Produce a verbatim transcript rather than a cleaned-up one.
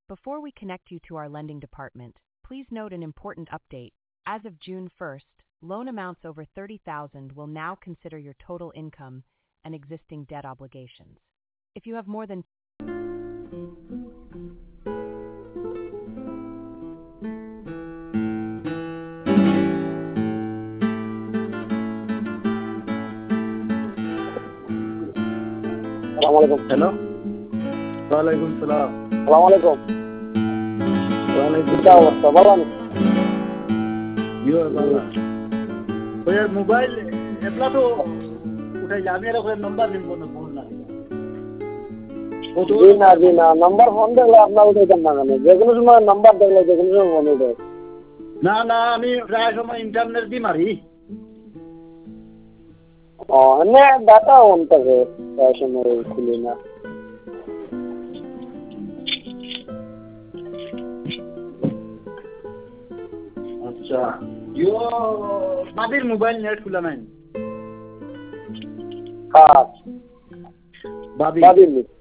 Before we connect you to our lending department, please note an important update. As of June first, loan amounts over thirty thousand will now consider your total income and existing debt obligations. If you have more than Assalamualaikum. Hello. Waalaikumsalam. Assalamualaikum. Waalaikumsalam. क्या अवस्था बाबा यो बाबा तो यार mobile इतना तो उठा जा मेरा कोई नंबर नहीं बोलना फोन ना जी ना जी ना नंबर फोन देखले अपना उठे करना ना যেকোনো সময় নাম্বার দেখলে যেকোনো সময় ফোন উঠে না না আমি প্রায় সময় ইন্টারনেট দি মারি ও না ডাটা অন থাকে প্রায় সময় খুলে না अच्छा यो बादिर मोबाइल नेट खुला नहीं हाँ बादी बादी